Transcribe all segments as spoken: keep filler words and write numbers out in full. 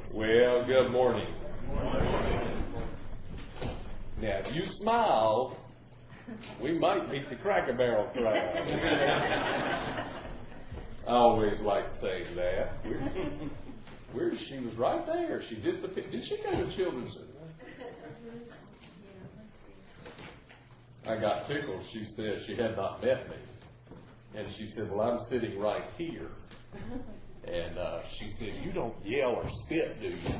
Well, good morning. Now, if you smile, we might beat the Cracker Barrel crowd. I always like saying that. Where, where she was right there. She disappeared. Did she go to children's? I got tickled. She said she had not met me. And she said, well, I'm sitting right here. And uh, she said, you don't yell or spit, do you?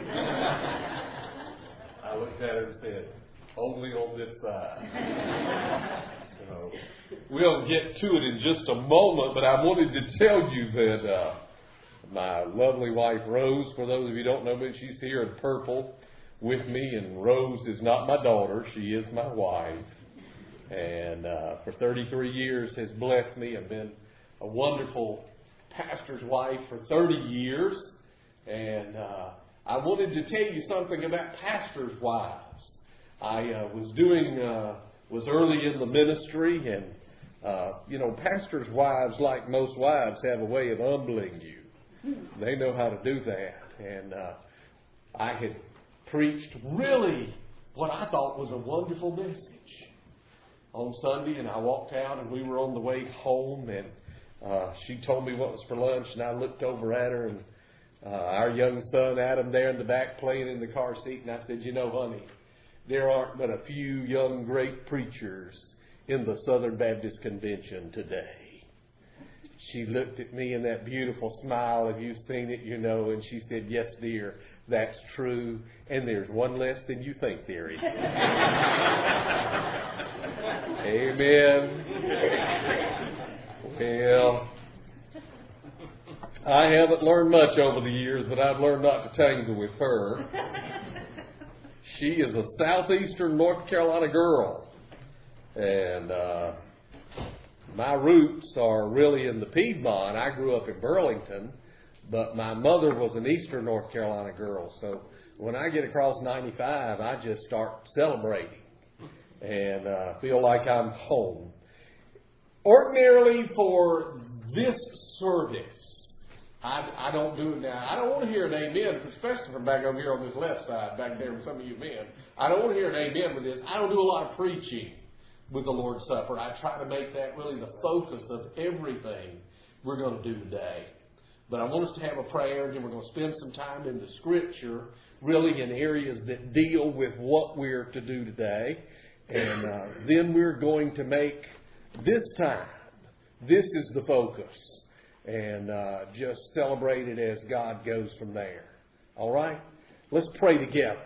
I looked at her and said, only on this side. So we'll get to it in just a moment, but I wanted to tell you that uh, my lovely wife, Rose, for those of you who don't know me, she's here in purple with me, and Rose is not my daughter. She is my wife. And uh, for thirty-three years has blessed me. I've been a wonderful pastor's wife for thirty years. And uh, I wanted to tell you something about pastors' wives. I uh, was doing, uh, was early in the ministry, and, uh, you know, pastors' wives, like most wives, have a way of humbling you. They know how to do that. And uh, I had preached really what I thought was a wonderful message on Sunday, and I walked out, and we were on the way home, and uh, she told me what was for lunch, and I looked over at her, and uh, our young son, Adam, there in the back playing in the car seat, and I said, you know, honey, there aren't but a few young great preachers in the Southern Baptist Convention today. She looked at me in that beautiful smile. If you've seen it, you know, and she said, yes, dear, that's true, and there's one less than you think there is. Amen. Well, I haven't learned much over the years, but I've learned not to tangle with her. She is a southeastern North Carolina girl, and uh, my roots are really in the Piedmont. I grew up in Burlington, but my mother was an eastern North Carolina girl, so when I get across ninety-five, I just start celebrating and uh, feel like I'm home. Ordinarily, for this service, I, I don't do it now. I don't want to hear an amen, especially from back over here on this left side, back there with some of you men. I don't want to hear an amen with this. I don't do a lot of preaching with the Lord's Supper. I try to make that really the focus of everything we're going to do today. But I want us to have a prayer, and then we're going to spend some time in the Scripture, really in areas that deal with what we're to do today. And uh, then we're going to make this time, this is the focus, and uh, just celebrate it as God goes from there. All right? Let's pray together.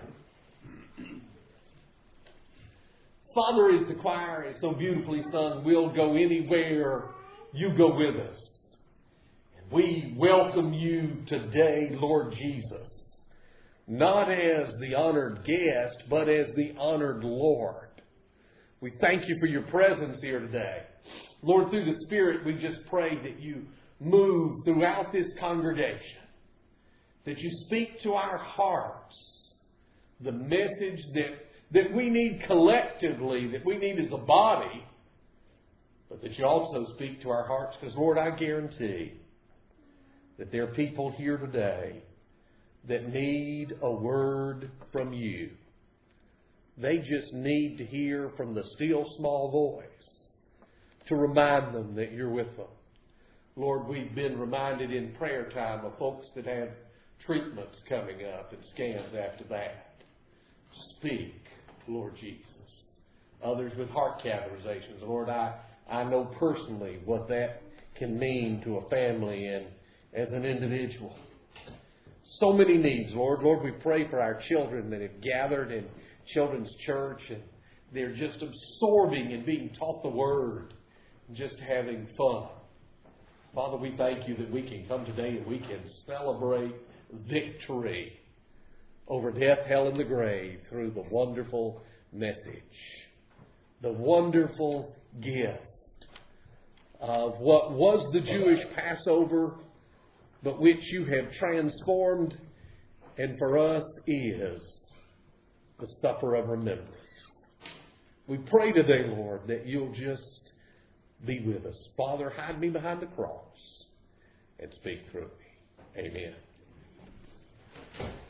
Father, as the choir is so beautifully sung, we'll go anywhere you go with us. And we welcome you today, Lord Jesus, not as the honored guest, but as the honored Lord. We thank you for your presence here today. Lord, through the Spirit, we just pray that you move throughout this congregation, that you speak to our hearts the message that, that we need collectively, that we need as a body, but that you also speak to our hearts, because, Lord, I guarantee that there are people here today that need a word from you. They just need to hear from the still small voice to remind them that you're with them. Lord, we've been reminded in prayer time of folks that have treatments coming up and scans after that. Speak, Lord Jesus. Others with heart catheterizations. Lord, I, I know personally what that can mean to a family and as an individual. So many needs, Lord. Lord, we pray for our children that have gathered in children's church, and they're just absorbing and being taught the Word, and just having fun. Father, we thank you that we can come today and we can celebrate victory over death, hell, and the grave through the wonderful message, the wonderful gift of what was the Jewish Passover, but which you have transformed and for us is the supper of remembrance. We pray today, Lord, that you'll just be with us. Father, hide me behind the cross and speak through me. Amen.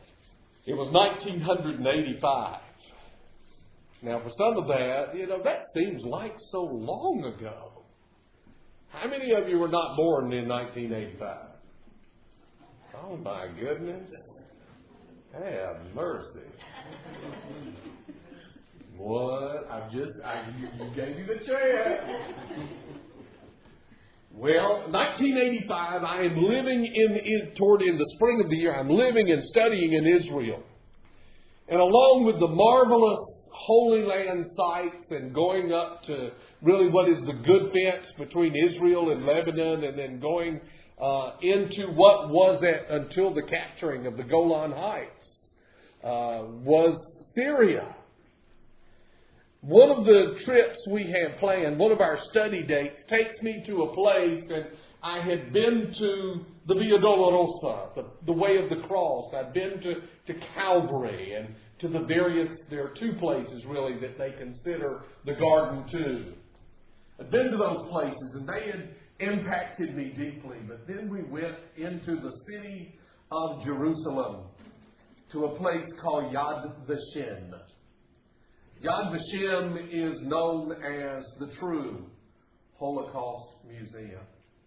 It was nineteen eighty-five. Now, for some of that, you know, that seems like so long ago. How many of you were not born in nineteen eighty-five? Oh, my goodness. Have mercy. What? I just, I, you, you gave me the chance. Well, nineteen eighty-five, I am living in, in, toward in the spring of the year, I'm living and studying in Israel. And along with the marvelous Holy Land sites and going up to really what is the good fence between Israel and Lebanon, and then going uh, into what was at, until the capturing of the Golan Heights, uh, was Syria. One of the trips we had planned, one of our study dates, takes me to a place, and I had been to the Via Dolorosa, the, the Way of the Cross. I'd been to, to Calvary and to the various, there are two places really that they consider the Garden too. I'd been to those places and they had impacted me deeply. But then we went into the city of Jerusalem to a place called Yad Vashem. Yad Vashem is known as the true Holocaust Museum.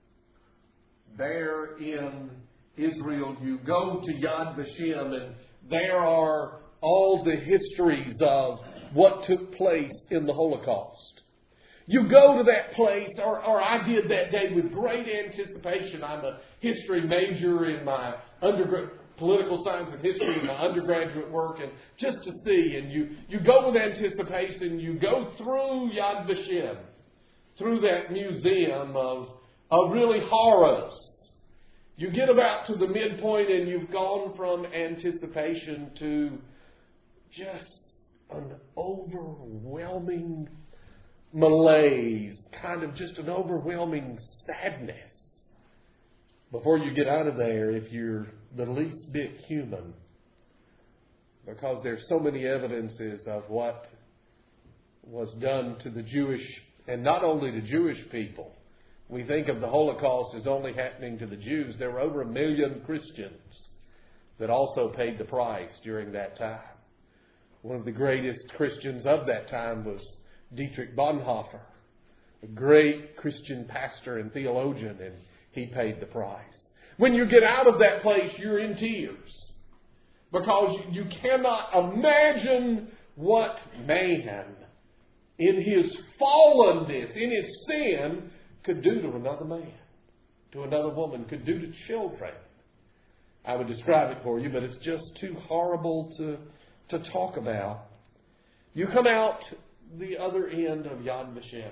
There in Israel, you go to Yad Vashem, and there are all the histories of what took place in the Holocaust. You go to that place, or, or I did that day with great anticipation. I'm a history major in my undergrad, political science and history in my undergraduate work, and just to see, and you, you go with anticipation, you go through Yad Vashem, through that museum of, of really horrors. You get about to the midpoint and you've gone from anticipation to just an overwhelming malaise, kind of just an overwhelming sadness. Before you get out of there, if you're the least bit human, because there's so many evidences of what was done to the Jewish, and not only the Jewish people. We think of the Holocaust as only happening to the Jews. There were over a million Christians that also paid the price during that time. One of the greatest Christians of that time was Dietrich Bonhoeffer, a great Christian pastor and theologian, and he paid the price. When you get out of that place, you're in tears, because you cannot imagine what man, in his fallenness, in his sin, could do to another man, to another woman, could do to children. I would describe it for you, but it's just too horrible to, to talk about. You come out the other end of Yad Vashem.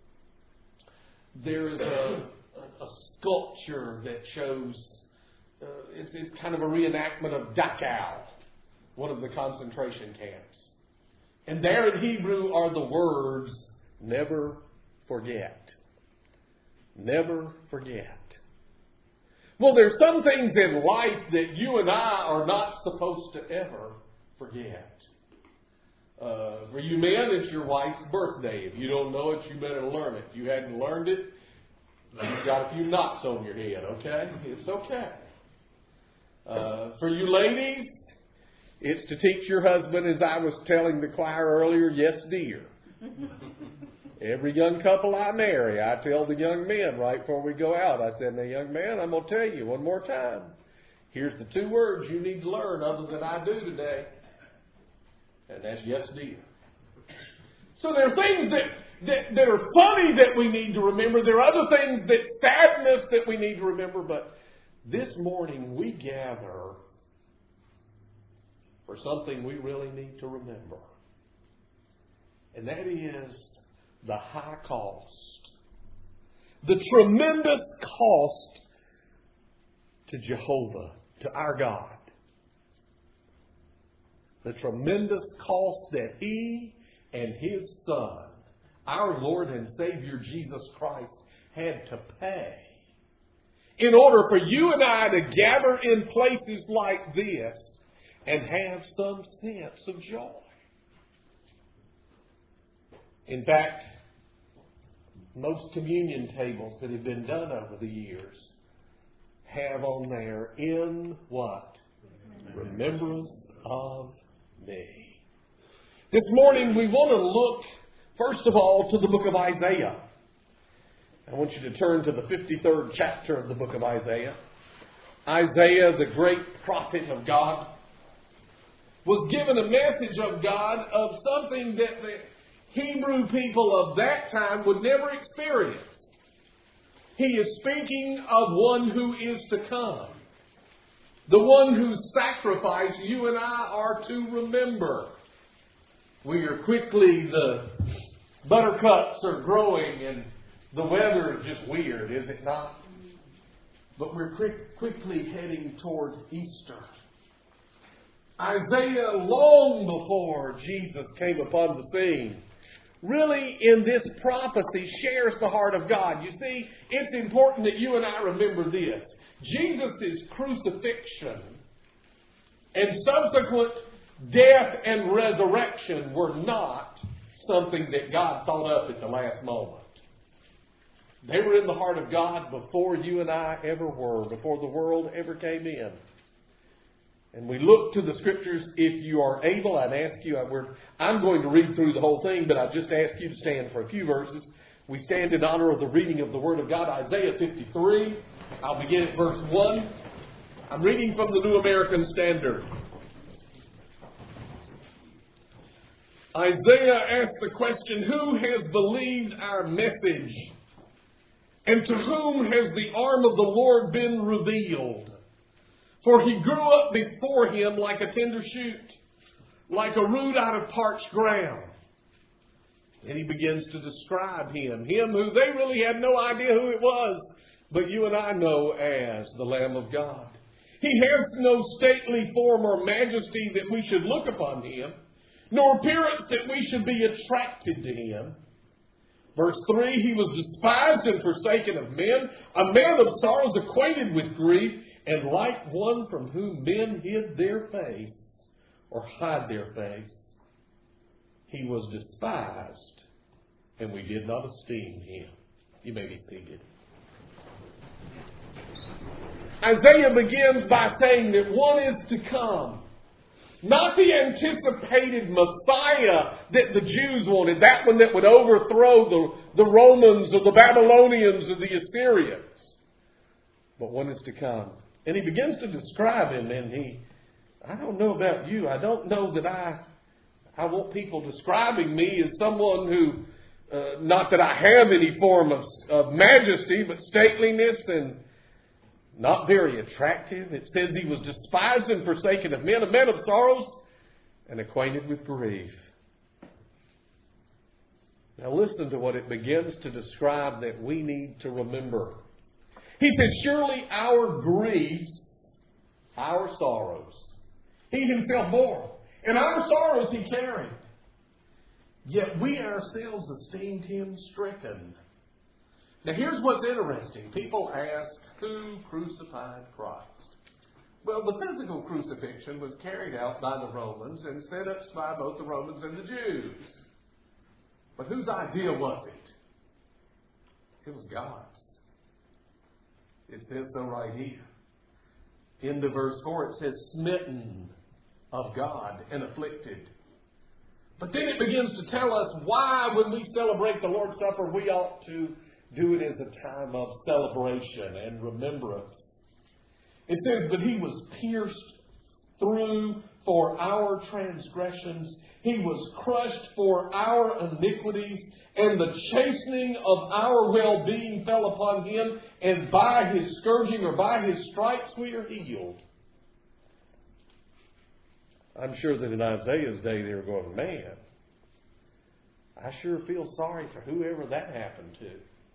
There is a, a, a sculpture that shows, uh, it's, it's kind of a reenactment of Dachau, one of the concentration camps. And there in Hebrew are the words, never forget. Never forget. Well, there's some things in life that you and I are not supposed to ever forget. Uh, for you men, it's your wife's birthday. If you don't know it, you better learn it. If you hadn't learned it, you've got a few knots on your head, okay? It's okay. Uh, for you ladies, it's to teach your husband, as I was telling the choir earlier, yes, dear. Every young couple I marry, I tell the young men right before we go out, I said, now, young man, I'm going to tell you one more time. Here's the two words you need to learn other than I do today. And that's yes, dear. So there are things that, that, that are funny that we need to remember. There are other things, that sadness that we need to remember. But this morning we gather for something we really need to remember. And that is the high cost. The tremendous cost to Jehovah, to our God. The tremendous cost that He and His Son, our Lord and Savior Jesus Christ, had to pay in order for you and I to gather in places like this and have some sense of joy. In fact, most communion tables that have been done over the years have on there, in what? Remembrance of me. This morning we want to look, first of all, to the book of Isaiah. I want you to turn to the fifty-third chapter of the book of Isaiah. Isaiah, the great prophet of God, was given a message of God of something that the Hebrew people of that time would never experience. He is speaking of one who is to come. The one whose sacrifice you and I are to remember. We are quickly, the buttercups are growing and the weather is just weird, is it not? But we're quick, quickly heading toward Easter. Isaiah, long before Jesus came upon the scene, really in this prophecy shares the heart of God. You see, it's important that you and I remember this. Jesus' crucifixion and subsequent death and resurrection were not something that God thought up at the last moment. They were in the heart of God before you and I ever were, before the world ever came in. And we look to the Scriptures. If you are able, I'd ask you, I'm going to read through the whole thing, but I'd just ask you to stand for a few verses. We stand in honor of the reading of the Word of God, Isaiah fifty-three. I'll begin at verse one. I'm reading from the New American Standard. Isaiah asked the question, who has believed our message? And to whom has the arm of the Lord been revealed? For he grew up before him like a tender shoot, like a root out of parched ground. And he begins to describe him, him who they really had no idea who it was, but you and I know as the Lamb of God. He has no stately form or majesty that we should look upon him, nor appearance that we should be attracted to him. Verse three, he was despised and forsaken of men, a man of sorrows, acquainted with grief, and like one from whom men hid their face, or hide their face. He was despised, and we did not esteem him. You may be seated. Isaiah begins by saying that one is to come. Not the anticipated Messiah that the Jews wanted, that one that would overthrow the, the Romans or the Babylonians or the Assyrians. But one is to come. And he begins to describe him, and he, I don't know about you, I don't know that I, I want people describing me as someone who, uh, not that I have any form of, of majesty, but stateliness and not very attractive. It says he was despised and forsaken of men, a man of sorrows, and acquainted with grief. Now listen to what it begins to describe that we need to remember. He says, surely our griefs, our sorrows, he himself bore, and our sorrows he carried. Yet we ourselves esteemed him stricken. Now here's what's interesting. People ask, who crucified Christ? Well, the physical crucifixion was carried out by the Romans and set up by both the Romans and the Jews. But whose idea was it? It was God's. It says so right here. Into verse four it says, smitten of God and afflicted. But then it begins to tell us why when we celebrate the Lord's Supper we ought to do it as a time of celebration and remembrance. It says, but he was pierced through for our transgressions. He was crushed for our iniquities. And the chastening of our well-being fell upon him. And by his scourging or by his stripes we are healed. I'm sure that in Isaiah's day they were going, man, I sure feel sorry for whoever that happened to.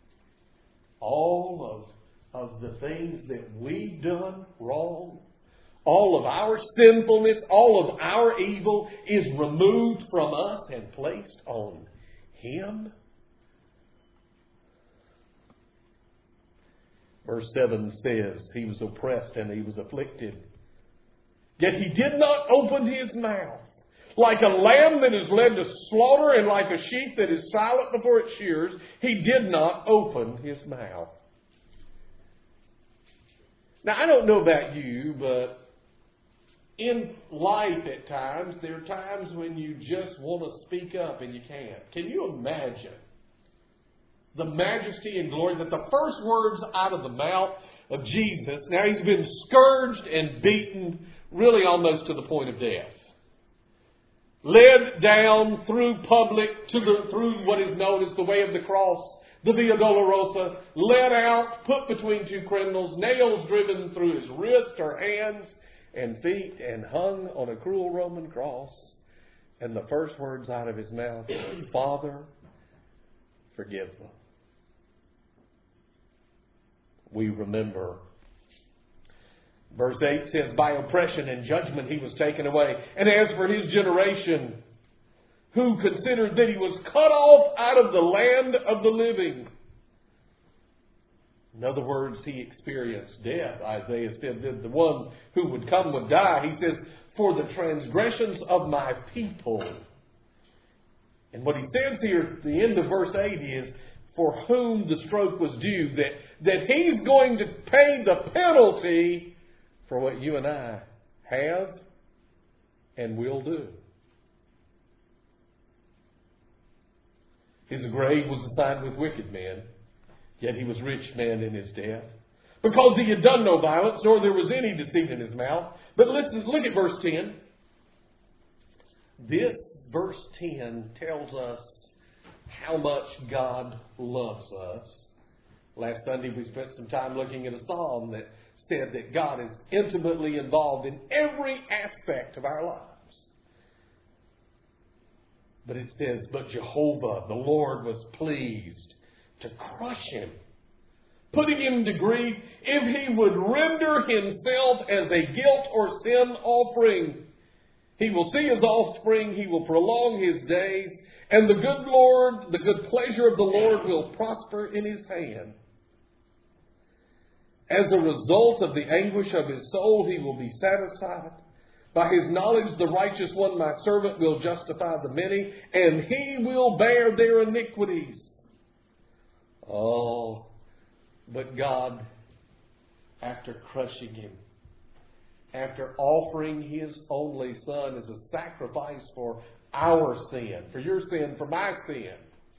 All of, of the things that we've done wrong, all of our sinfulness, all of our evil is removed from us and placed on him. Verse seven says, he was oppressed and he was afflicted. Yet he did not open his mouth. Like a lamb that is led to slaughter and like a sheep that is silent before its shearers, he did not open his mouth. Now, I don't know about you, but in life at times, there are times when you just want to speak up and you can't. Can you imagine the majesty and glory that the first words out of the mouth of Jesus, now he's been scourged and beaten really almost to the point of death. Led down through public, to the, through what is known as the way of the cross, the Via Dolorosa, led out, put between two criminals, nails driven through his wrist or hands and feet, and hung on a cruel Roman cross. And the first words out of his mouth were, Father, forgive them. We remember. Verse eight says, by oppression and judgment he was taken away. And as for his generation, who considered that he was cut off out of the land of the living. In other words, he experienced death. Isaiah said that the one who would come would die. He says, for the transgressions of my people. And what he says here at the end of verse eight is, for whom the stroke was due, that, that he's going to pay the penalty for what you and I have and will do. His grave was assigned with wicked men, yet he was rich man in his death, because he had done no violence, nor there was any deceit in his mouth. But listen, look at verse ten. This verse ten tells us how much God loves us. Last Sunday we spent some time looking at a psalm that said that God is intimately involved in every aspect of our lives. But it says, but Jehovah, the Lord, was pleased to crush him, putting him to grief, if he would render himself as a guilt or sin offering. He will see his offspring, he will prolong his days, and the good Lord, the good pleasure of the Lord will prosper in his hand. As a result of the anguish of his soul, he will be satisfied. By his knowledge, the righteous one, my servant, will justify the many, and he will bear their iniquities. Oh, but God, after crushing him, after offering his only Son as a sacrifice for our sin, for your sin, for my sin.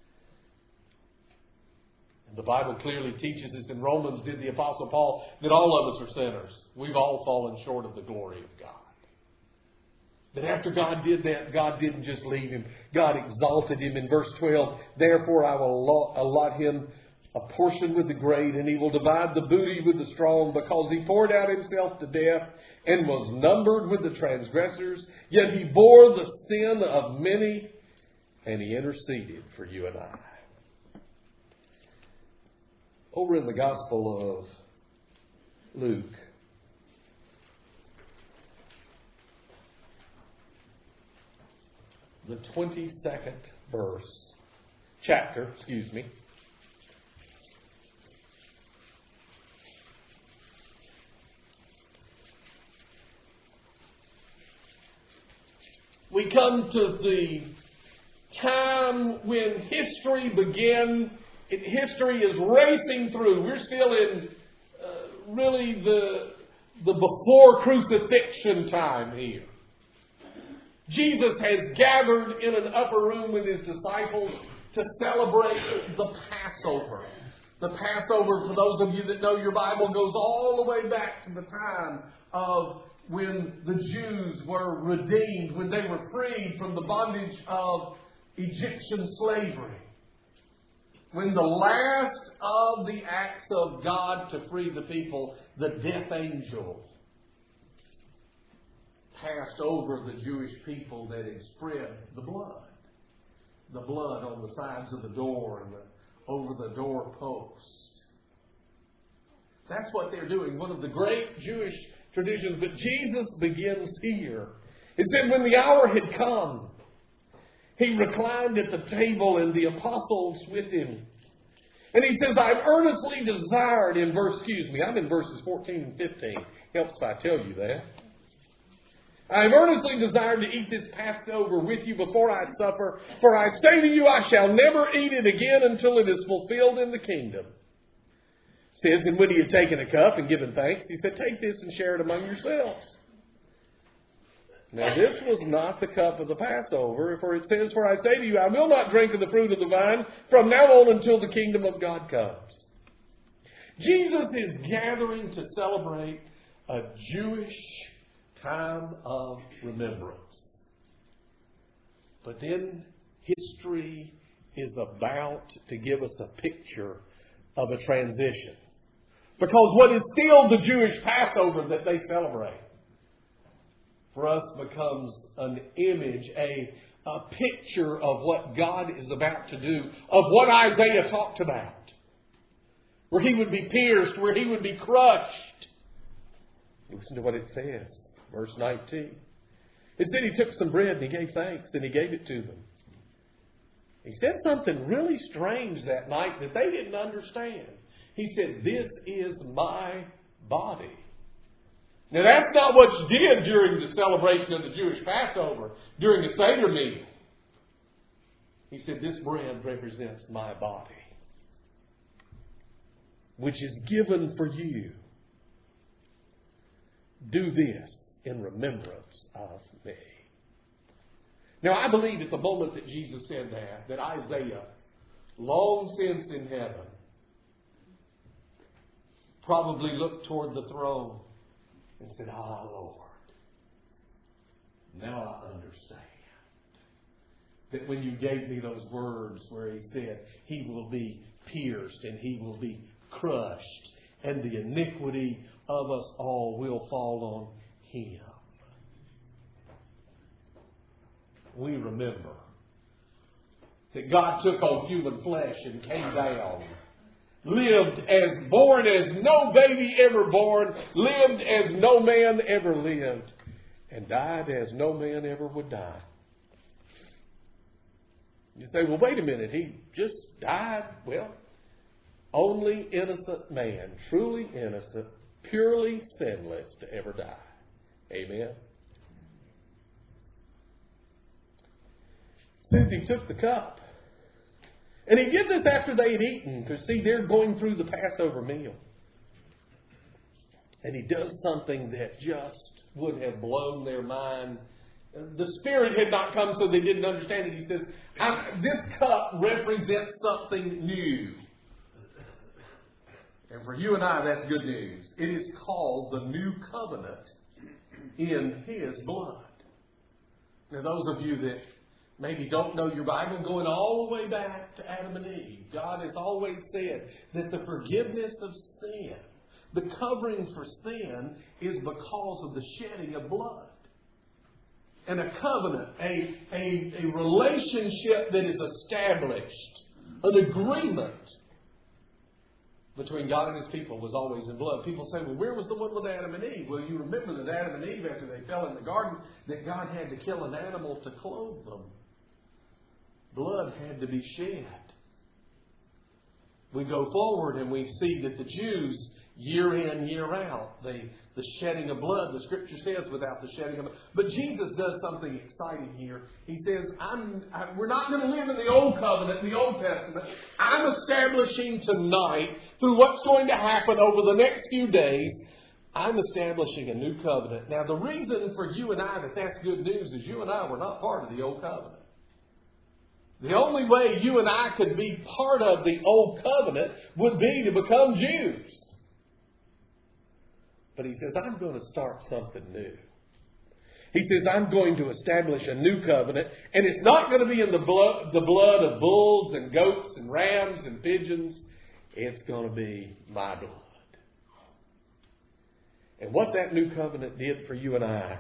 And the Bible clearly teaches us in Romans, did the Apostle Paul, that all of us are sinners. We've all fallen short of the glory of God. But after God did that, God didn't just leave him. God exalted him in verse twelve. Therefore I will allot him a portion with the great, and he will divide the booty with the strong, because he poured out himself to death and was numbered with the transgressors. Yet he bore the sin of many, and he interceded for you and I. Over in the Gospel of Luke, the twenty-second verse, chapter, excuse me. We come to the time when history began. History is racing through. We're still in uh, really the, the before crucifixion time here. Jesus has gathered in an upper room with his disciples to celebrate the Passover. The Passover, for those of you that know your Bible, goes all the way back to the time of when the Jews were redeemed, when they were freed from the bondage of Egyptian slavery. When the last of the acts of God to free the people, the death angel, passed over the Jewish people that had spread the blood. The blood on the sides of the door and the, over the doorpost. That's what they're doing. One of the great Jewish traditions. But Jesus begins here. It said when the hour had come, he reclined at the table and the apostles with him. And he says, I've earnestly desired in verse, excuse me, I'm in verses fourteen and fifteen. Helps if I tell you that. I've earnestly desired to eat this Passover with you before I suffer. For I say to you, I shall never eat it again until it is fulfilled in the kingdom. It says, and when he had taken a cup and given thanks, he said, take this and share it among yourselves. Now this was not the cup of the Passover, for it says, "For I say to you, I will not drink of the fruit of the vine from now on until the kingdom of God comes." Jesus is gathering to celebrate a Jewish time of remembrance. But then history is about to give us a picture of a transition. Because what is still the Jewish Passover that they celebrate, for us becomes an image, a, a picture of what God is about to do, of what Isaiah talked about. Where He would be pierced, where He would be crushed. Listen to what it says, verse nineteen. It said He took some bread and He gave thanks and He gave it to them. He said something really strange that night that they didn't understand. He said, "This is my body." Now that's not what you did during the celebration of the Jewish Passover, during the Seder meal. He said, "This bread represents my body, which is given for you. Do this in remembrance of me." Now I believe at the moment that Jesus said that, that Isaiah, long since in heaven, probably looked toward the throne and said, "Ah, Lord, now I understand that when you gave me those words where He said He will be pierced and He will be crushed, and the iniquity of us all will fall on Him." We remember that God took on human flesh and came down, lived as born as no baby ever born, lived as no man ever lived, and died as no man ever would die. You say, "Well, wait a minute, He just died." Well, only innocent man, truly innocent, purely sinless to ever die. Amen. Since He took the cup. And He did this after they had eaten. Because see, they're going through the Passover meal. And He does something that just would have blown their mind. The Spirit had not come, so they didn't understand it. He says, "This cup represents something new." And for you and I, that's good news. It is called the New Covenant in His blood. Now, those of you that maybe don't know your Bible, going all the way back to Adam and Eve, God has always said that the forgiveness of sin, the covering for sin, is because of the shedding of blood. And a covenant, a, a, a relationship that is established, an agreement between God and His people was always in blood. People say, "Well, where was the one with Adam and Eve?" Well, you remember that Adam and Eve, after they fell in the garden, that God had to kill an animal to clothe them. Blood had to be shed. We go forward and we see that the Jews, year in, year out, they, the shedding of blood, the Scripture says, without the shedding of blood. But Jesus does something exciting here. He says, I'm, I, we're not going to live in the Old Covenant, the Old Testament. I'm establishing tonight, through what's going to happen over the next few days, I'm establishing a new covenant. Now, the reason for you and I that that's good news is you and I were not part of the Old Covenant. The only way you and I could be part of the Old Covenant would be to become Jews. But He says, I'm going to start something new. He says, I'm going to establish a new covenant, and it's not going to be in the blood, the blood of bulls and goats and rams and pigeons. It's going to be my blood. And what that new covenant did for you and I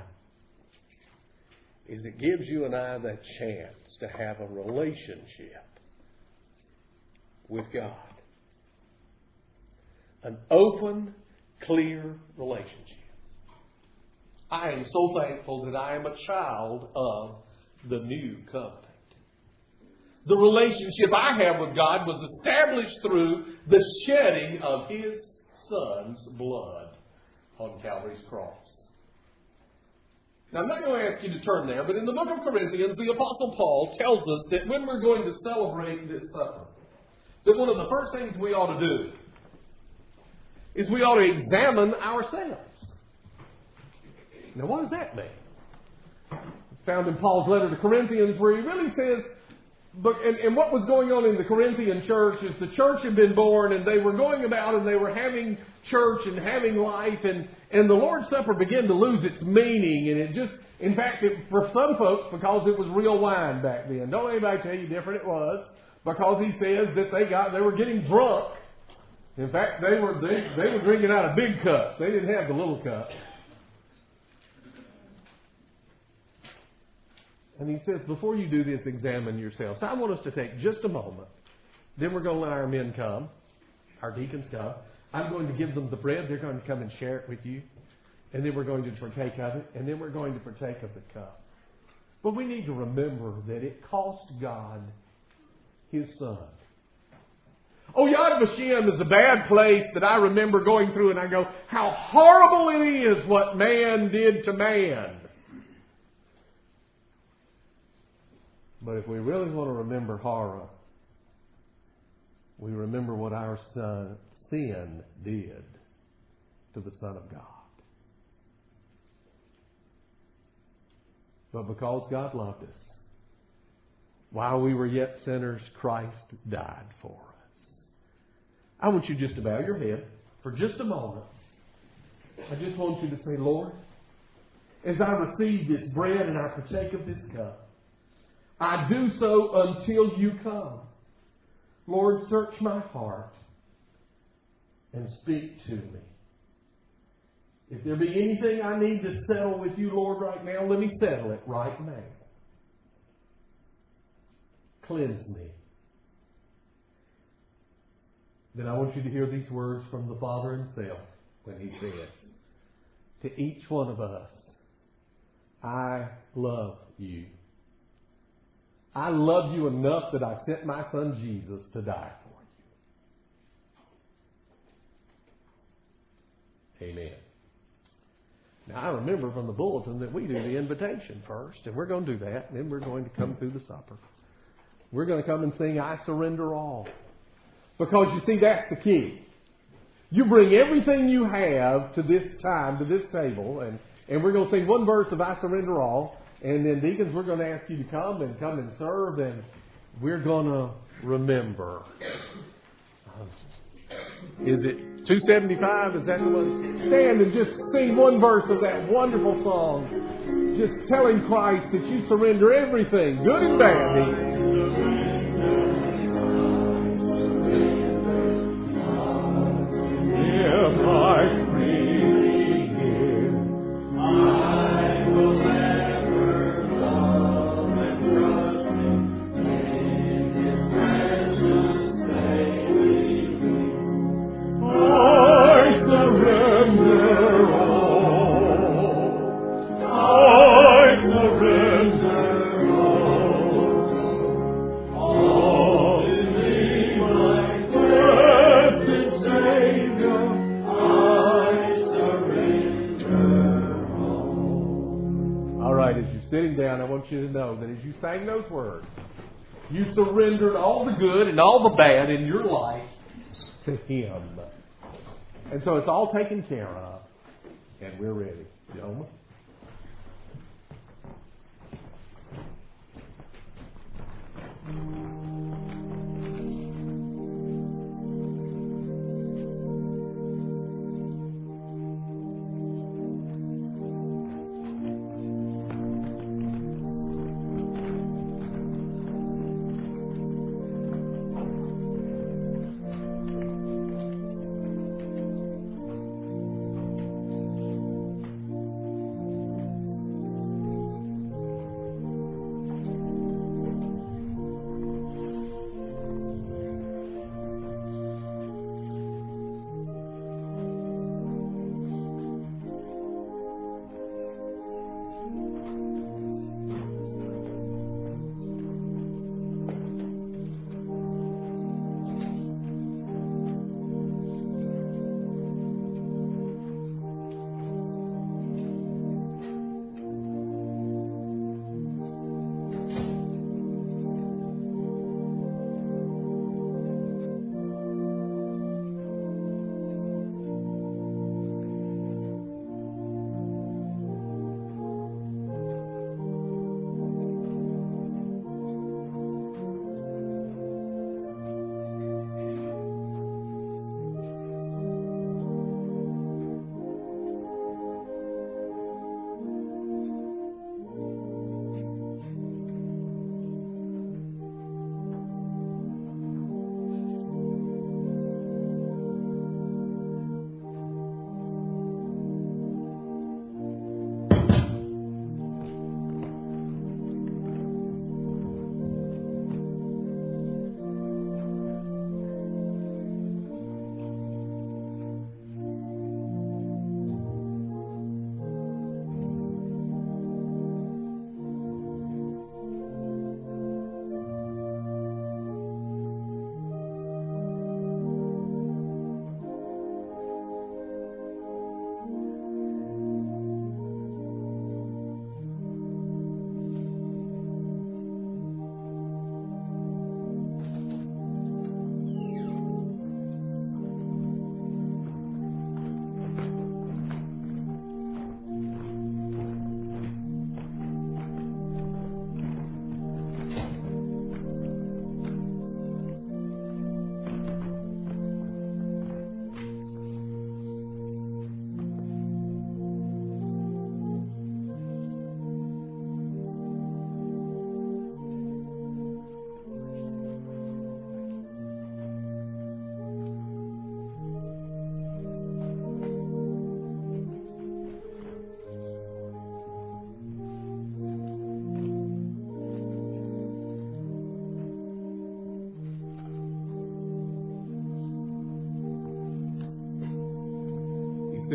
is it gives you and I that chance to have a relationship with God. An open, clear relationship. I am so thankful that I am a child of the new covenant. The relationship I have with God was established through the shedding of His Son's blood on Calvary's cross. Now, I'm not going to ask you to turn there, but in the book of Corinthians, the Apostle Paul tells us that when we're going to celebrate this supper, that one of the first things we ought to do is we ought to examine ourselves. Now, what does that mean? found in Paul's letter to Corinthians, where he really says, but, and, and what was going on in the Corinthian church is the church had been born, and they were going about and they were having church and having life, and, and the Lord's Supper began to lose its meaning, and it just, in fact, it, for some folks, because it was real wine back then. Don't anybody tell you different it was, because he says that they got, they were getting drunk. In fact, they were, they, they were drinking out of big cups. They didn't have the little cups. And he says, before you do this, examine yourselves. I want us to take just a moment. Then we're going to let our men come, our deacons come. I'm going to give them the bread. They're going to come and share it with you. And then we're going to partake of it. And then we're going to partake of the cup. But we need to remember that it cost God His Son. Oh, Yad Vashem is a bad place that I remember going through, and I go, how horrible it is what man did to man. But if we really want to remember horror, we remember what our son, sin did to the Son of God. But because God loved us, while we were yet sinners, Christ died for us. I want you just to bow your head for just a moment. I just want you to say, Lord, as I receive this bread and I partake of this cup, I do so until you come. Lord, search my heart and speak to me. If there be anything I need to settle with you, Lord, right now, let me settle it right now. Cleanse me. Then I want you to hear these words from the Father Himself when He said, to each one of us, I love you. I love you enough that I sent my Son Jesus to die for you. Amen. Now, I remember from the bulletin that we do the invitation first, and we're going to do that, and then we're going to come through the supper. We're going to come and sing, I Surrender All. Because, you see, that's the key. You bring everything you have to this time, to this table, and, and we're going to sing one verse of I Surrender All, and then, deacons, we're going to ask you to come and come and serve, and we're going to remember. Is it two seventy-five? Is that the one? Stand and just sing one verse of that wonderful song. Just telling Christ that you surrender everything, good and bad. If I freely give, I will ever love and trust in His presence daily. I surrender all. I surrender all. All in Thee, my blessed Savior, I surrender all. All right, as you're sitting down, I want you to know that as you sang those words, you surrendered all the good and all the bad in your life to Him. And so it's all taken care of, and we're ready. Yoma?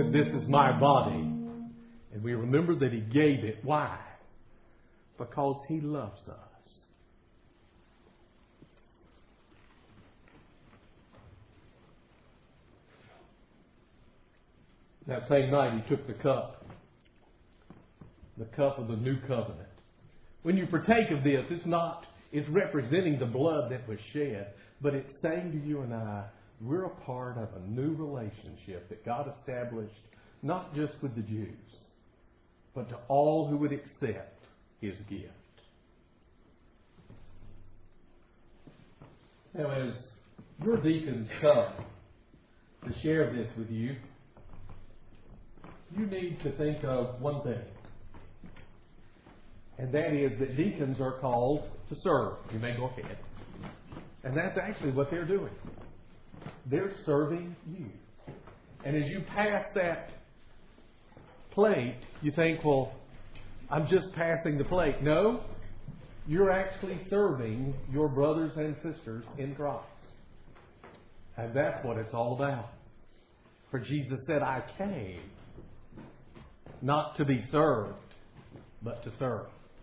said, "This is my body." And we remember that He gave it. Why? Because He loves us. That same night He took the cup, the cup of the new covenant. When you partake of this, it's not, it's representing the blood that was shed, but it's saying to you and I, we're a part of a new relationship that God established, not just with the Jews, but to all who would accept His gift. Now, as your deacons come to share this with you, you need to think of one thing. And that is that deacons are called to serve. You may go ahead. And that's actually what they're doing. They're serving you. And as you pass that plate, you think, well, I'm just passing the plate. No, you're actually serving your brothers and sisters in Christ. And that's what it's all about. For Jesus said, I came not to be served, but to serve.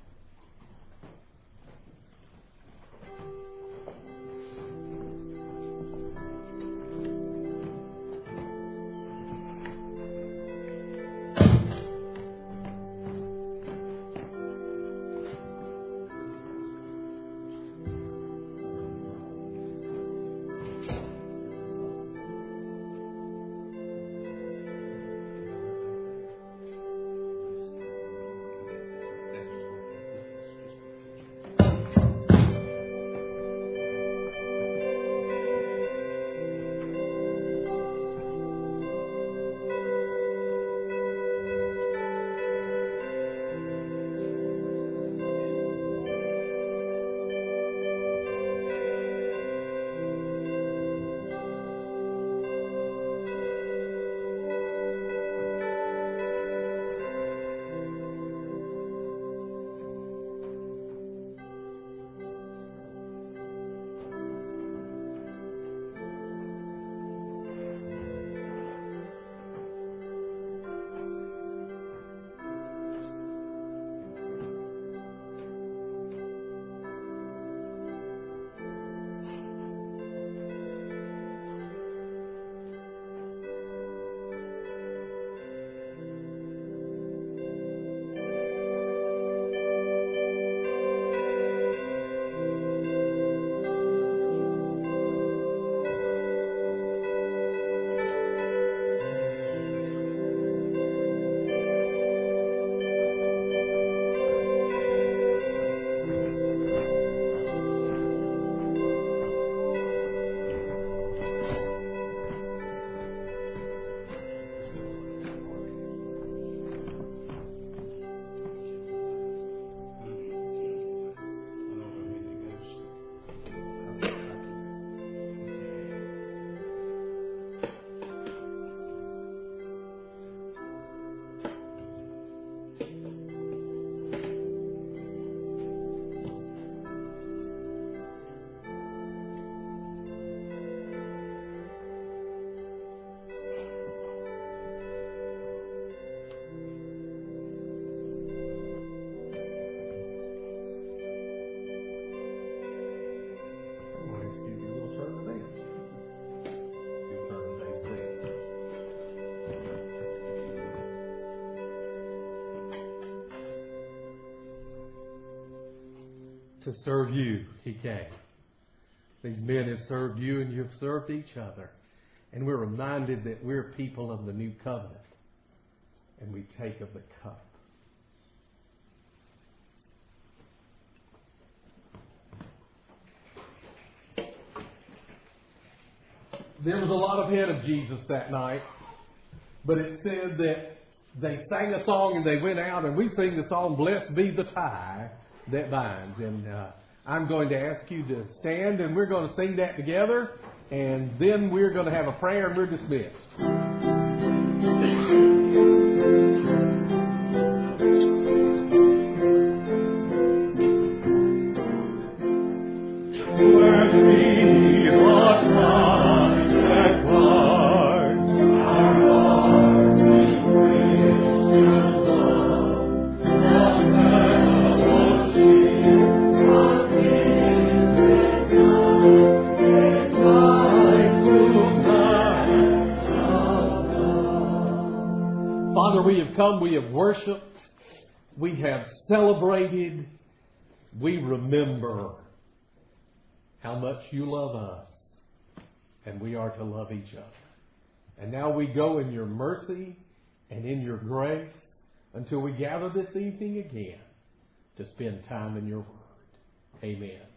To serve you, He came. These men have served you and you've served each other. And we're reminded that we're people of the new covenant. And we take of the cup. There was a lot of head of Jesus that night. But it said that they sang a song and they went out, and we sing the song, Blessed Be the Tie That Binds. And uh, I'm going to ask you to stand, and we're going to sing that together, and then we're going to have a prayer, and we're dismissed. Blessed be the tie that binds our hearts. we have come, we have worshiped, we have celebrated, we remember how much you love us, and we are to love each other. And now we go in your mercy and in your grace until we gather this evening again to spend time in your word. Amen.